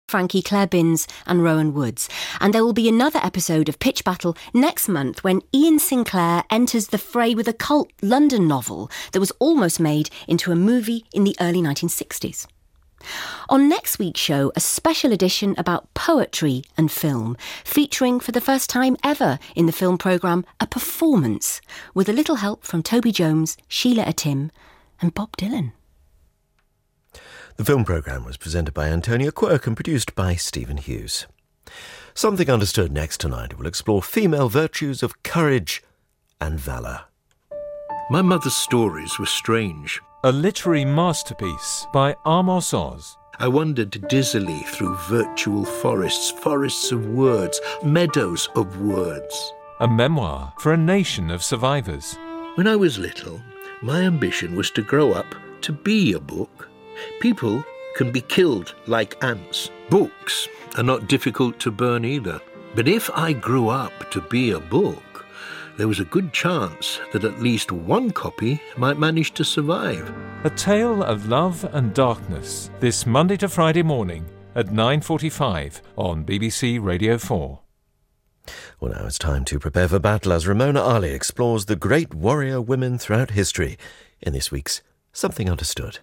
Frankie, Claire Binns and Rowan Woods. And there will be another episode of Pitch Battle next month when Ian Sinclair enters the fray with a cult London novel that was almost made into a movie in the early 1960s. On next week's show, a special edition about poetry and film, featuring for the first time ever in the film programme a performance with a little help from Toby Jones, Sheila Atim and Bob Dylan. The film programme was presented by Antonia Quirk and produced by Stephen Hughes. Something Understood next tonight will explore female virtues of courage and valour. My mother's stories were strange. A literary masterpiece by Amos Oz. I wandered dizzily through virtual forests, forests of words, meadows of words. A memoir for a nation of survivors. When I was little, my ambition was to grow up to be a book. People can be killed like ants. Books are not difficult to burn either. But if I grew up to be a book, there was a good chance that at least one copy might manage to survive. A tale of love and darkness, this Monday to Friday morning at 9:45 on BBC Radio 4. Well, now it's time to prepare for battle as Ramona Ali explores the great warrior women throughout history in this week's Something Understood.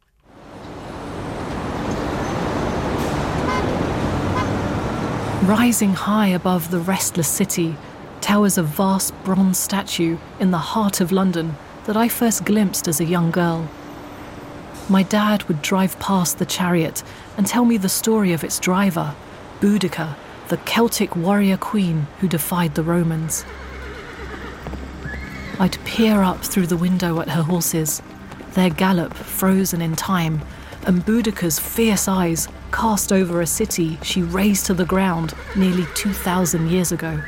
Rising high above the restless city towers a vast bronze statue in the heart of London that I first glimpsed as a young girl. My dad would drive past the chariot and tell me the story of its driver, Boudica, the Celtic warrior queen who defied the Romans. I'd peer up through the window at her horses, their gallop frozen in time, and Boudica's fierce eyes cast over a city she razed to the ground nearly 2,000 years ago.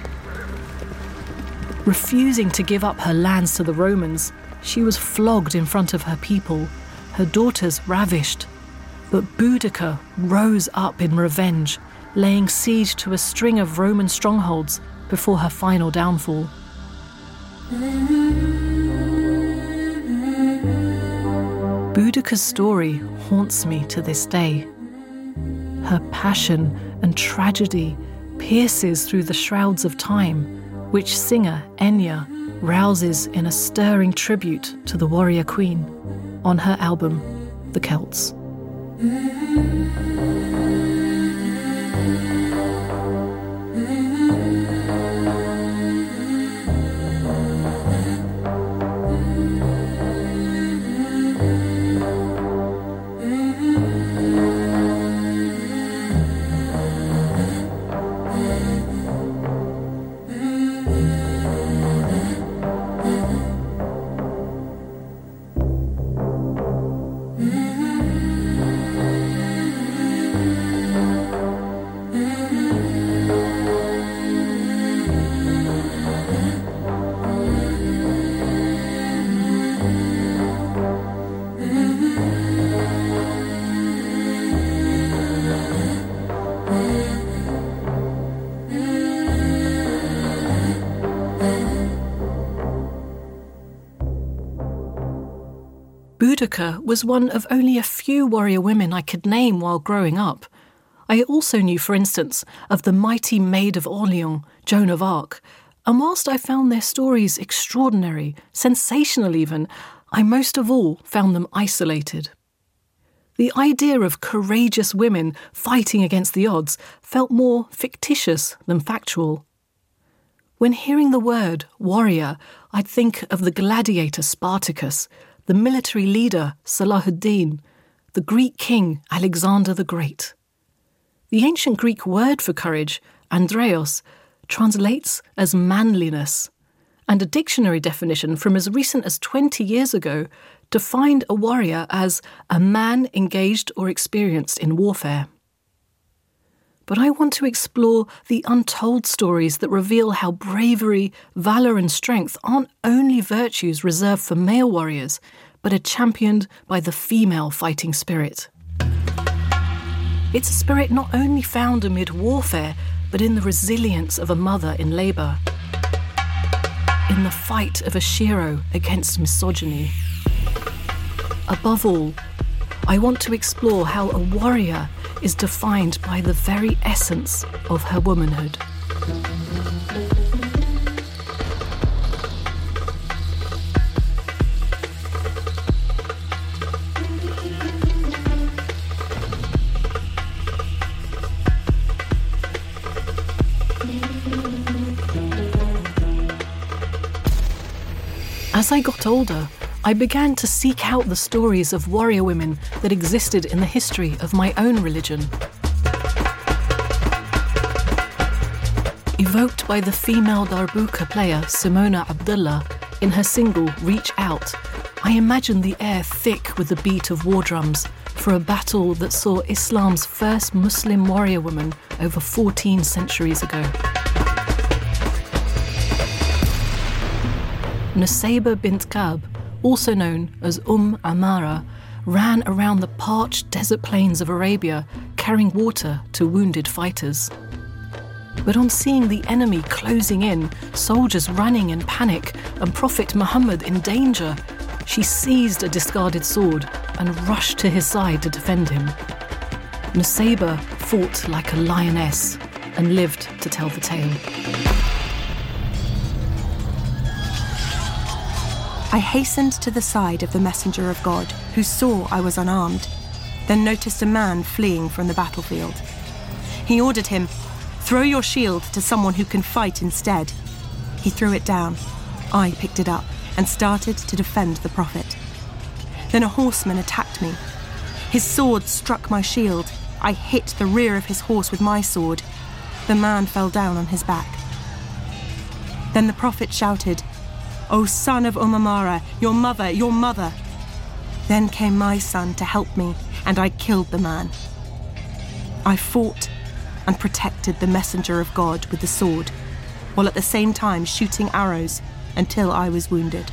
Refusing to give up her lands to the Romans, she was flogged in front of her people, her daughters ravished. But Boudica rose up in revenge, laying siege to a string of Roman strongholds before her final downfall. Boudica's story haunts me to this day. Her passion and tragedy pierces through the shrouds of time, which singer Enya rouses in a stirring tribute to the warrior queen on her album, The Celts. Boudica was one of only a few warrior women I could name while growing up. I also knew, for instance, of the mighty Maid of Orleans, Joan of Arc, and whilst I found their stories extraordinary, sensational even, I most of all found them isolated. The idea of courageous women fighting against the odds felt more fictitious than factual. When hearing the word warrior, I'd think of the gladiator Spartacus, the military leader Salahuddin, the Greek king Alexander the Great. The ancient Greek word for courage, andreos, translates as manliness, and a dictionary definition from as recent as 20 years ago defined a warrior as a man engaged or experienced in warfare. But I want to explore the untold stories that reveal how bravery, valour and strength aren't only virtues reserved for male warriors, but are championed by the female fighting spirit. It's a spirit not only found amid warfare, but in the resilience of a mother in labour, in the fight of a Shiro against misogyny. Above all, I want to explore how a warrior is defined by the very essence of her womanhood. As I got older, I began to seek out the stories of warrior women that existed in the history of my own religion. Evoked by the female darbuka player Simona Abdullah in her single Reach Out, I imagined the air thick with the beat of war drums for a battle that saw Islam's first Muslim warrior woman over 14 centuries ago. Nusayba bint Ka'b, also known as Amara, ran around the parched desert plains of Arabia carrying water to wounded fighters. But on seeing the enemy closing in, soldiers running in panic, and Prophet Muhammad in danger, she seized a discarded sword and rushed to his side to defend him. Nusayba fought like a lioness and lived to tell the tale. I hastened to the side of the messenger of God, who saw I was unarmed, then noticed a man fleeing from the battlefield. He ordered him, "Throw your shield to someone who can fight instead." He threw it down. I picked it up and started to defend the Prophet. Then a horseman attacked me. His sword struck my shield. I hit the rear of his horse with my sword. The man fell down on his back. Then the Prophet shouted, "O son of Amara, your mother, your mother!" Then came my son to help me, and I killed the man. I fought and protected the messenger of God with the sword, while at the same time shooting arrows until I was wounded.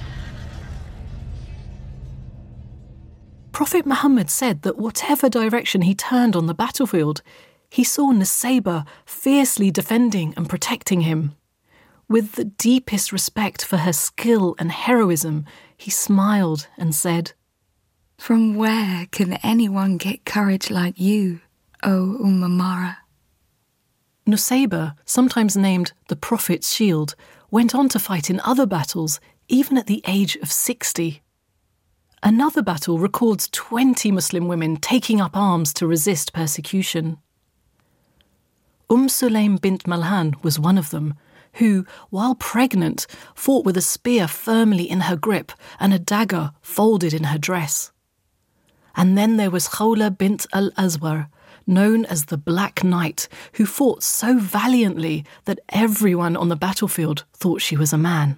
Prophet Muhammad said that whatever direction he turned on the battlefield, he saw Nusayba fiercely defending and protecting him. With the deepest respect for her skill and heroism, he smiled and said, "From where can anyone get courage like you, O Amara?" Nusayba, sometimes named the Prophet's Shield, went on to fight in other battles, even at the age of 60. Another battle records 20 Muslim women taking up arms to resist persecution. Sulaym bint Malhan was one of them, who, while pregnant, fought with a spear firmly in her grip and a dagger folded in her dress. And then there was Khawla bint al-Azwar, known as the Black Knight, who fought so valiantly that everyone on the battlefield thought she was a man.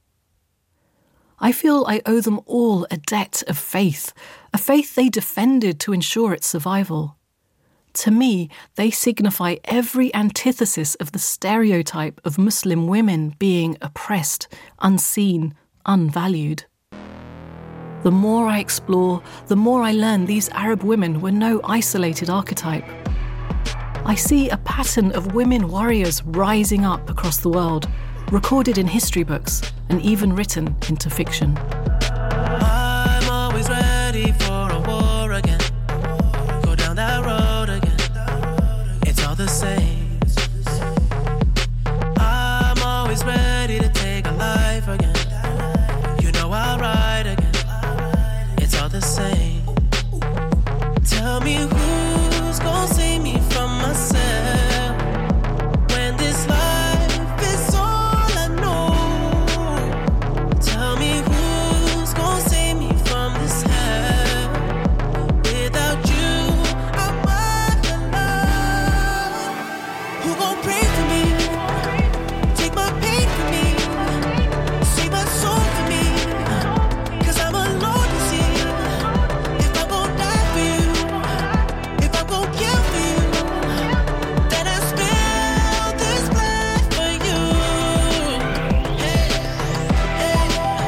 I feel I owe them all a debt of faith, a faith they defended to ensure its survival. To me, they signify every antithesis of the stereotype of Muslim women being oppressed, unseen, unvalued. The more I explore, the more I learn these Arab women were no isolated archetype. I see a pattern of women warriors rising up across the world, recorded in history books and even written into fiction. I'm always ready for a war again. Go down that road again. It's all the same. I'm always ready to take a life again. You know I'll ride again. It's all the same. Tell me who's gonna save me from myself when this life is all I know. Tell me who's gonna save me from this hell. Without you, I'm alone. Who gon' pray for me? Take my pain for me. Save my soul for me. 'Cause I'm alone, you see. If I'm gon' die for you, if I'm gon' kill for you, then I spill this blood for you. Hey, hey,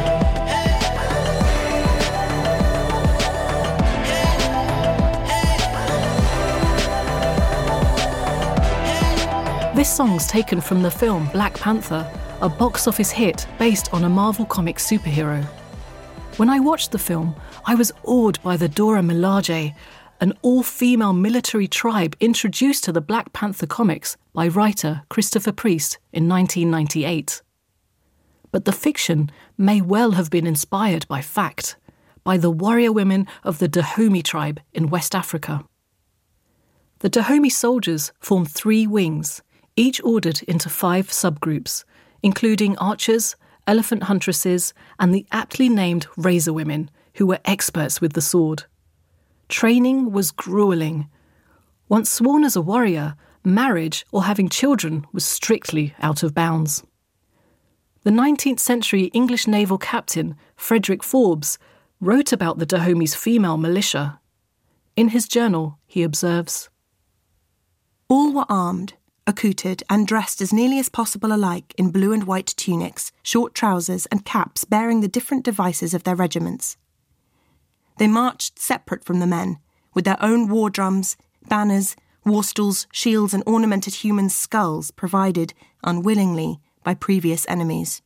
hey. This song's taken from the film Black Panther, a box office hit based on a Marvel Comics superhero. When I watched the film, I was awed by the Dora Milaje, an all-female military tribe introduced to the Black Panther comics by writer Christopher Priest in 1998. But the fiction may well have been inspired by fact, by the warrior women of the Dahomey tribe in West Africa. The Dahomey soldiers formed 3 wings, each ordered into 5 subgroups, including archers, elephant huntresses, and the aptly named razor women, who were experts with the sword. Training was grueling. Once sworn as a warrior, marriage or having children was strictly out of bounds. The 19th century English naval captain, Frederick Forbes, wrote about the Dahomey's female militia. In his journal, he observes, "All were armed, accoutred and dressed as nearly as possible alike in blue and white tunics, short trousers and caps bearing the different devices of their regiments. They marched separate from the men, with their own war drums, banners, war stools, shields and ornamented human skulls provided, unwillingly, by previous enemies."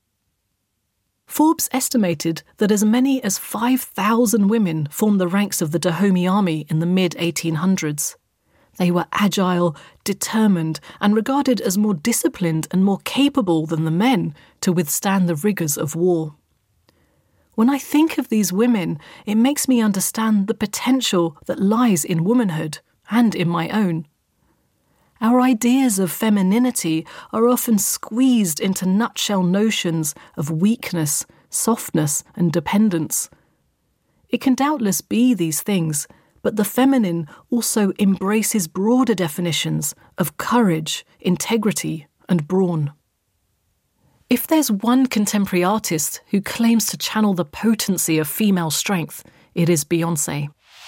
Forbes estimated that as many as 5,000 women formed the ranks of the Dahomey army in the mid-1800s. They were agile, determined, and regarded as more disciplined and more capable than the men to withstand the rigours of war. When I think of these women, it makes me understand the potential that lies in womanhood and in my own. Our ideas of femininity are often squeezed into nutshell notions of weakness, softness, and dependence. It can doubtless be these things, but the feminine also embraces broader definitions of courage, integrity, and brawn. If there's one contemporary artist who claims to channel the potency of female strength, it is Beyoncé.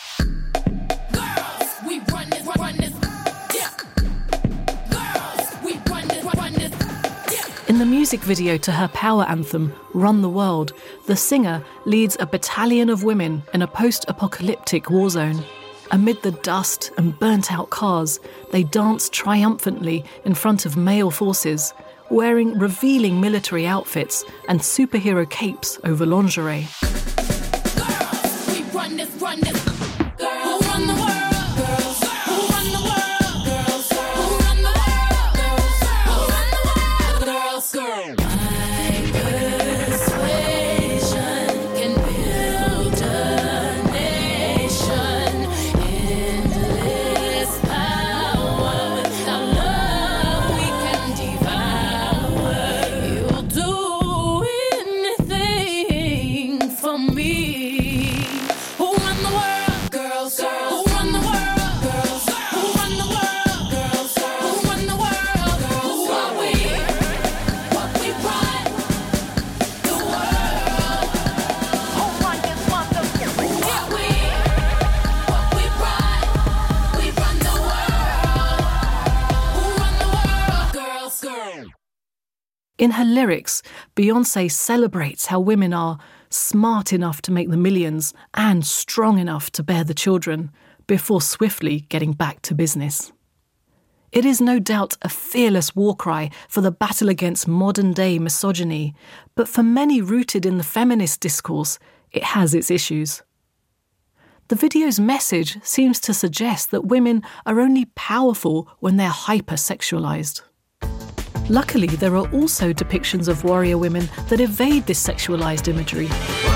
In the music video to her power anthem, Run the World, the singer leads a battalion of women in a post-apocalyptic war zone. Amid the dust and burnt-out cars, they dance triumphantly in front of male forces, wearing revealing military outfits and superhero capes over lingerie. Girls, we run this, run this. Girls, who run the world? Girls, who run the world? Girls, who run the world? Girls, who run the world? Girls, girls. My persuasion can build a nation. Endless power. Without love, we can devour. You'll do anything for me. Who run the world? Girls, girls. Who run the world? Girls, who run the world? Girls, who run the world? Who are we? What we run the world. Who run this one? Who are we? What we run the world. Who run the world? Girls, girls. In her lyrics, Beyoncé celebrates how women are smart enough to make the millions and strong enough to bear the children, before swiftly getting back to business. It is no doubt a fearless war cry for the battle against modern-day misogyny, but for many rooted in the feminist discourse, it has its issues. The video's message seems to suggest that women are only powerful when they're hypersexualized. Luckily, there are also depictions of warrior women that evade this sexualized imagery.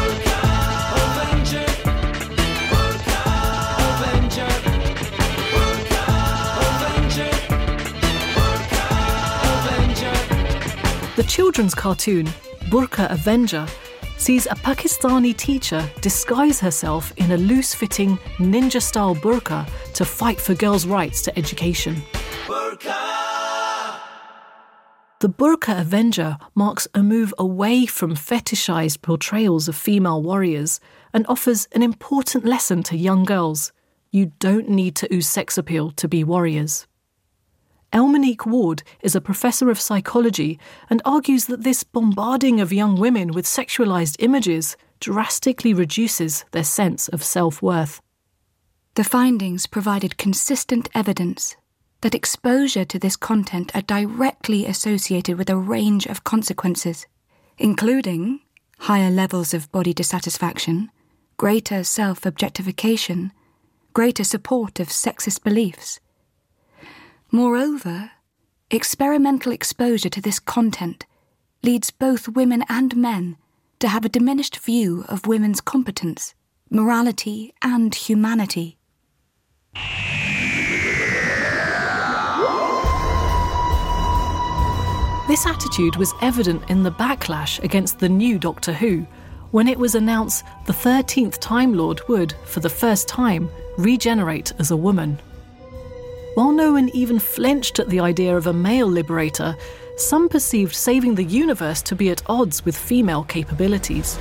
The children's cartoon, Burqa Avenger, sees a Pakistani teacher disguise herself in a loose-fitting, ninja-style burqa to fight for girls' rights to education. The Burqa Avenger marks a move away from fetishized portrayals of female warriors and offers an important lesson to young girls. You don't need to ooze sex appeal to be warriors. Elmonique Ward is a professor of psychology and argues that this bombarding of young women with sexualized images drastically reduces their sense of self-worth. The findings provided consistent evidence that exposure to this content are directly associated with a range of consequences, including higher levels of body dissatisfaction, greater self-objectification, greater support of sexist beliefs. Moreover, experimental exposure to this content leads both women and men to have a diminished view of women's competence, morality, and humanity. This attitude was evident in the backlash against the new Doctor Who, when it was announced the 13th Time Lord would, for the first time, regenerate as a woman. While no one even flinched at the idea of a male liberator, some perceived saving the universe to be at odds with female capabilities.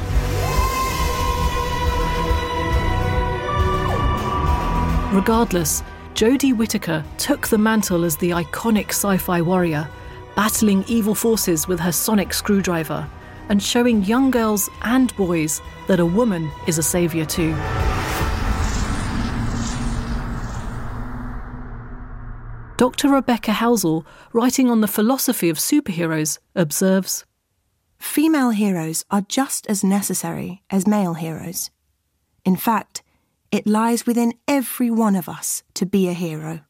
Regardless, Jodie Whittaker took the mantle as the iconic sci-fi warrior, battling evil forces with her sonic screwdriver and showing young girls and boys that a woman is a saviour too. Dr. Rebecca Housel, writing on the philosophy of superheroes, observes, Female heroes are just as necessary as male heroes. In fact, it lies within every one of us to be a hero.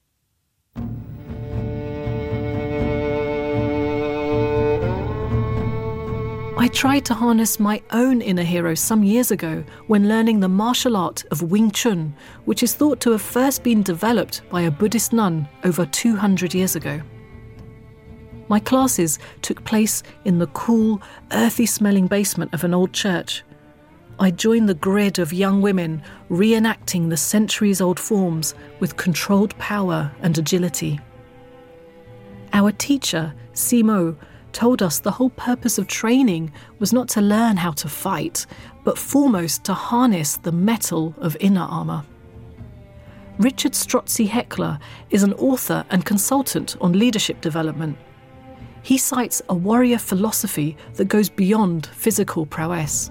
I tried to harness my own inner hero some years ago when learning the martial art of Wing Chun, which is thought to have first been developed by a Buddhist nun over 200 years ago. My classes took place in the cool, earthy-smelling basement of an old church. I joined the grid of young women reenacting the centuries-old forms with controlled power and agility. Our teacher, Simo, told us the whole purpose of training was not to learn how to fight, but foremost to harness the metal of inner armour. Richard Strozzi Heckler is an author and consultant on leadership development. He cites a warrior philosophy that goes beyond physical prowess.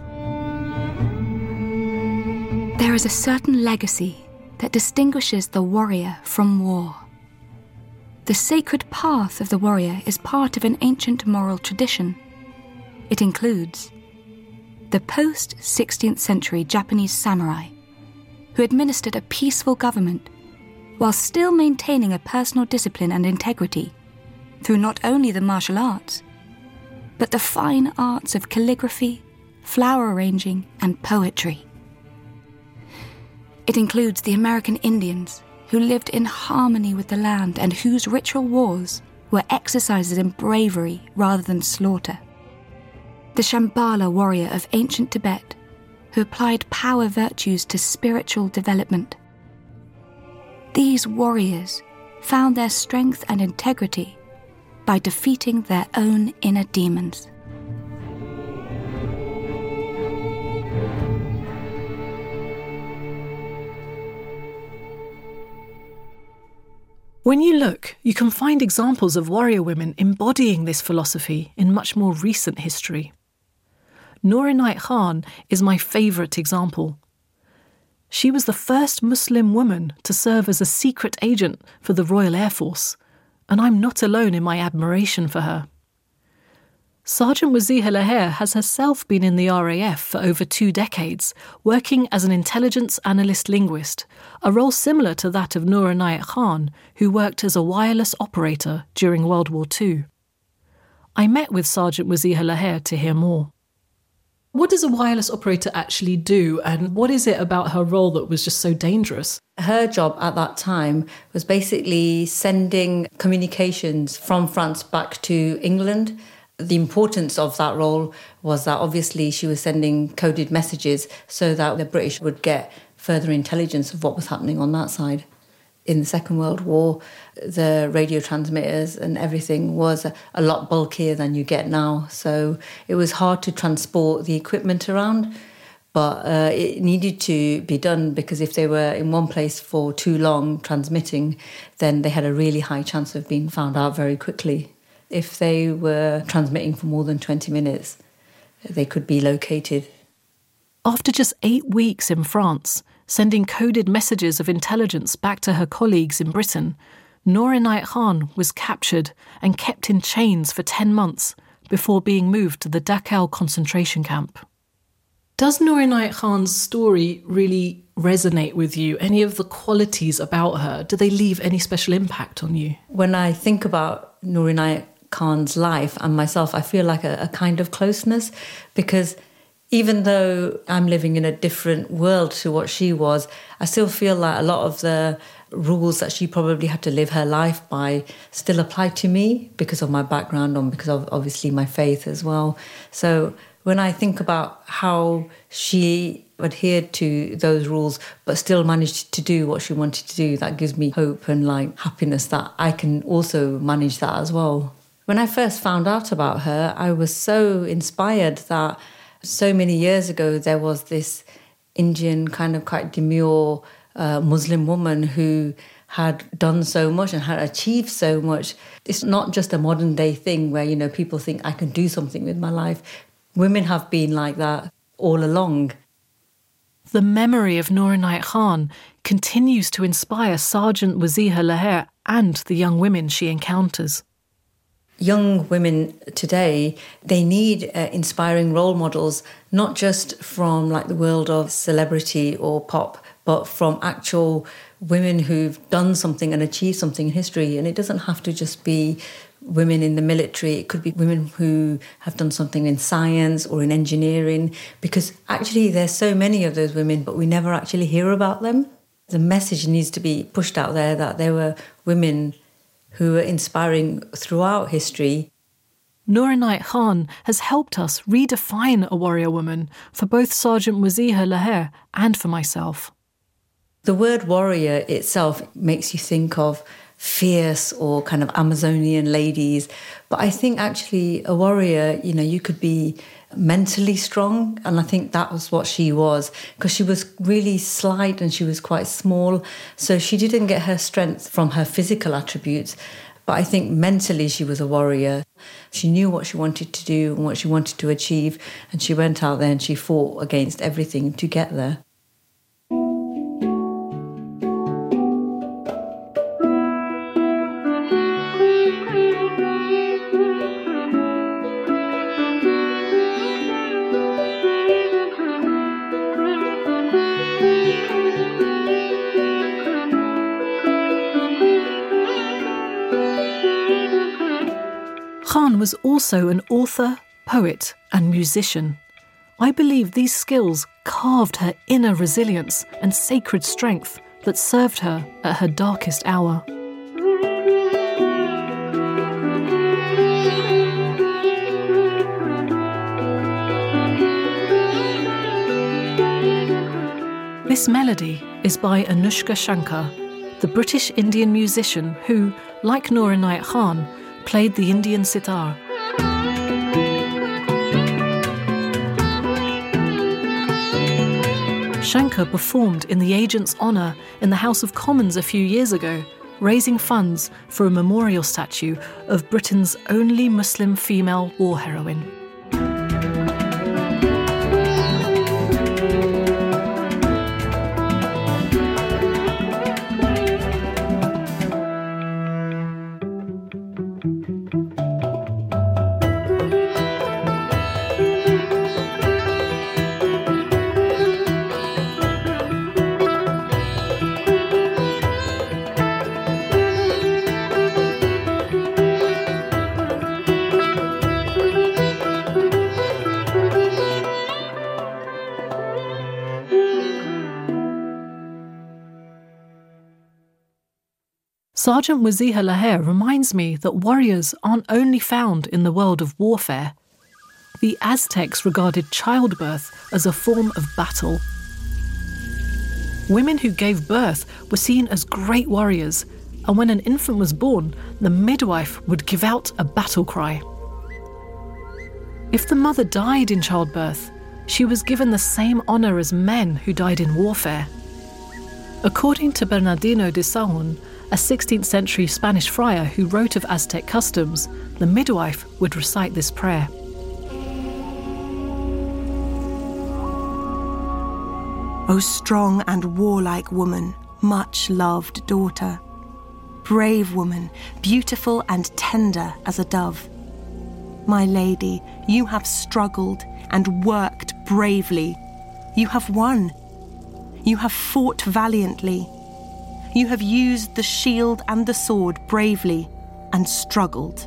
There is a certain legacy that distinguishes the warrior from war. The sacred path of the warrior is part of an ancient moral tradition. It includes the post-16th century Japanese samurai, who administered a peaceful government while still maintaining a personal discipline and integrity through not only the martial arts, but the fine arts of calligraphy, flower arranging, and poetry. It includes the American Indians, who lived in harmony with the land and whose ritual wars were exercises in bravery rather than slaughter. The Shambhala warrior of ancient Tibet, who applied power virtues to spiritual development. These warriors found their strength and integrity by defeating their own inner demons. When you look, you can find examples of warrior women embodying this philosophy in much more recent history. Noor Inayat Khan is my favourite example. She was the first Muslim woman to serve as a secret agent for the Royal Air Force, and I'm not alone in my admiration for her. Sergeant Waziha Laher has herself been in the RAF for over 2 decades, working as an intelligence analyst linguist, a role similar to that of Noor Inayat Khan, who worked as a wireless operator during World War II. I met with Sergeant Waziha Laher to hear more. What does a wireless operator actually do, and what is it about her role that was just so dangerous? Her job at that time was basically sending communications from France back to England. The importance of that role was that obviously she was sending coded messages so that the British would get further intelligence of what was happening on that side. In the Second World War, the radio transmitters and everything was a lot bulkier than you get now. So it was hard to transport the equipment around, but it needed to be done because if they were in one place for too long transmitting, then they had a really high chance of being found out very quickly. If they were transmitting for more than 20 minutes, they could be located. After just 8 weeks in France, sending coded messages of intelligence back to her colleagues in Britain, Noor Inayat Khan was captured and kept in chains for 10 months before being moved to the Dachau concentration camp. Does Noor Inayat Khan's story really resonate with you? Any of the qualities about her, do they leave any special impact on you? When I think about Noor Inayat Khan's life and myself, I feel like a kind of closeness, because even though I'm living in a different world to what she was, I still feel like a lot of the rules that she probably had to live her life by still apply to me because of my background and because of obviously my faith as well. So when I think about how she adhered to those rules but still managed to do what she wanted to do, that gives me hope and like happiness that I can also manage that as well. When I first found out about her, I was so inspired that so many years ago there was this Indian kind of quite demure Muslim woman who had done so much and had achieved so much. It's not just a modern day thing where, you know, people think I can do something with my life. Women have been like that all along. The memory of Noor Inayat Khan continues to inspire Sergeant Waziha Laher and the young women she encounters. Young women today, they need inspiring role models, not just from like the world of celebrity or pop, but from actual women who've done something and achieved something in history. And it doesn't have to just be women in the military. It could be women who have done something in science or in engineering, because actually there's so many of those women, but we never actually hear about them. The message needs to be pushed out there that there were women who were inspiring throughout history. Noor Inayat Khan has helped us redefine a warrior woman for both Sergeant Waziha Laher and for myself. The word warrior itself makes you think of fierce or kind of Amazonian ladies. But I think actually a warrior, you know, you could be mentally strong. And I think that was what she was, because she was really slight and she was quite small. So she didn't get her strength from her physical attributes. But I think mentally she was a warrior. She knew what she wanted to do and what she wanted to achieve. And she went out there and she fought against everything to get there. Khan was also an author, poet and musician. I believe these skills carved her inner resilience and sacred strength that served her at her darkest hour. This melody is by Anushka Shankar, the British Indian musician who, like Noor Inayat Khan, played the Indian sitar. Shankar performed in the Agent's honour in the House of Commons a few years ago, raising funds for a memorial statue of Britain's only Muslim female war heroine. Sergeant Waziha Laher reminds me that warriors aren't only found in the world of warfare. The Aztecs regarded childbirth as a form of battle. Women who gave birth were seen as great warriors, and when an infant was born, the midwife would give out a battle cry. If the mother died in childbirth, she was given the same honour as men who died in warfare. According to Bernardino de Sahagún, a 16th century Spanish friar who wrote of Aztec customs, the midwife would recite this prayer. O strong and warlike woman, much loved daughter, brave woman, beautiful and tender as a dove. My lady, you have struggled and worked bravely You have won. You have fought valiantly. You have used the shield and the sword bravely and struggled.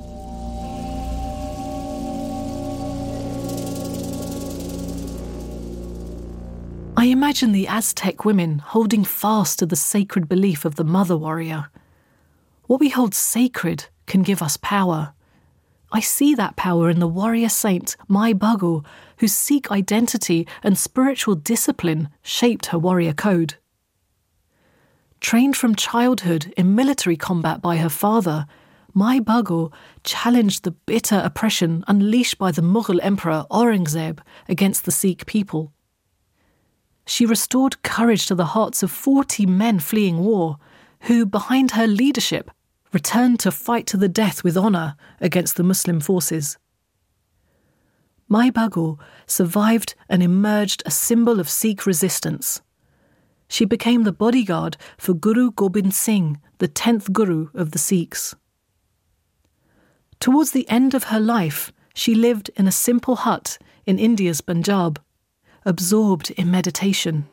I imagine the Aztec women holding fast to the sacred belief of the mother warrior. What we hold sacred can give us power. I see that power in the warrior saint Mai Bagu, whose Sikh identity and spiritual discipline shaped her warrior code. Trained from childhood in military combat by her father, Mai Bagu challenged the bitter oppression unleashed by the Mughal emperor Aurangzeb against the Sikh people. She restored courage to the hearts of 40 men fleeing war, who, behind her leadership, returned to fight to the death with honour against the Muslim forces. Mai Bagu survived and emerged a symbol of Sikh resistance. She became the bodyguard for Guru Gobind Singh, the 10th Guru of the Sikhs. Towards the end of her life, she lived in a simple hut in India's Punjab, absorbed in meditation.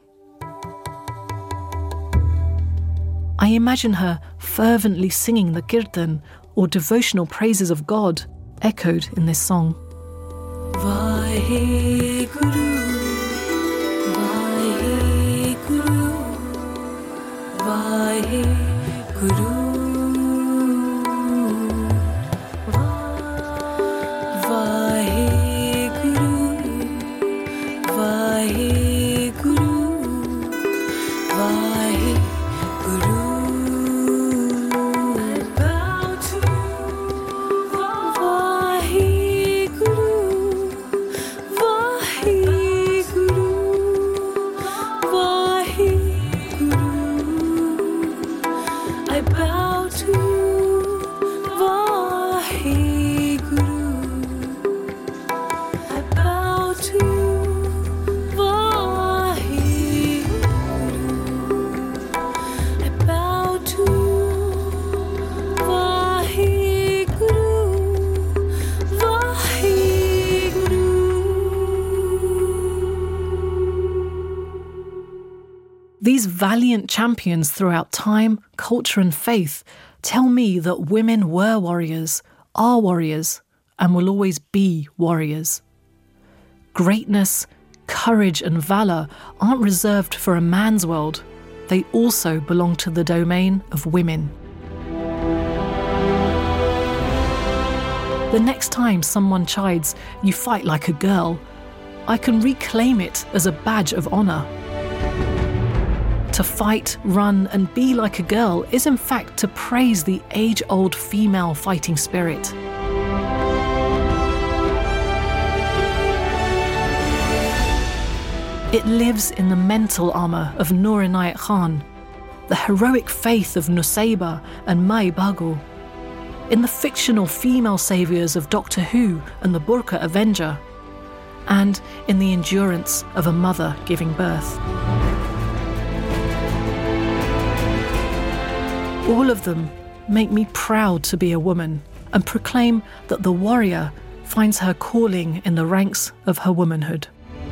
I imagine her fervently singing the kirtan, or devotional praises of God, echoed in this song. Vaheguru, Vaheguru, Vaheguru. These valiant champions throughout time, culture and faith tell me that women were warriors, are warriors, and will always be warriors. Greatness, courage and valour aren't reserved for a man's world. They also belong to the domain of women. The next time someone chides, "You fight like a girl," I can reclaim it as a badge of honour. To fight, run and be like a girl is in fact to praise the age-old female fighting spirit. It lives in the mental armour of Noor Inayat Khan, the heroic faith of Nusayba and Mai Bagu, in the fictional female saviours of Doctor Who and the Burqa Avenger, and in the endurance of a mother giving birth. All of them make me proud to be a woman and proclaim that the warrior finds her calling in the ranks of her womanhood.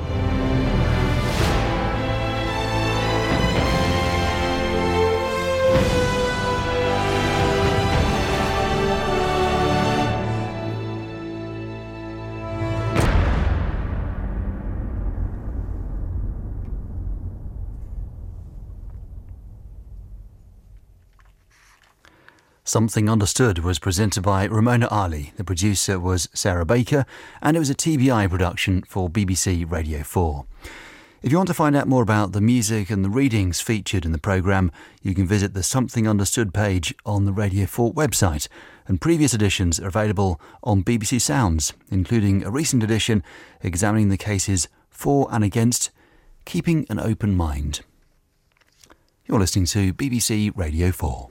Something Understood was presented by Ramona Ali. The producer was Sarah Baker, and it was a TBI production for BBC Radio 4. If you want to find out more about the music and the readings featured in the programme, you can visit the Something Understood page on the Radio 4 website, and previous editions are available on BBC Sounds, including a recent edition examining the cases for and against keeping an open mind. You're listening to BBC Radio 4.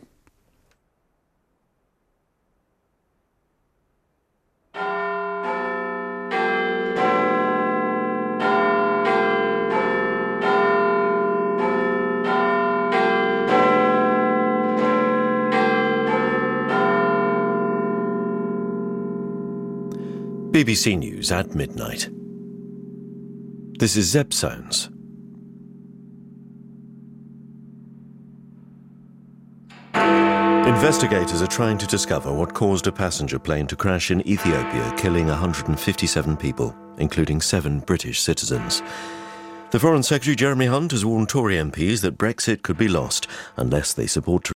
BBC News at midnight. This is Zep Sounds. Investigators are trying to discover what caused a passenger plane to crash in Ethiopia, killing 157 people, including 7 British citizens. The Foreign Secretary Jeremy Hunt has warned Tory MPs that Brexit could be lost unless they support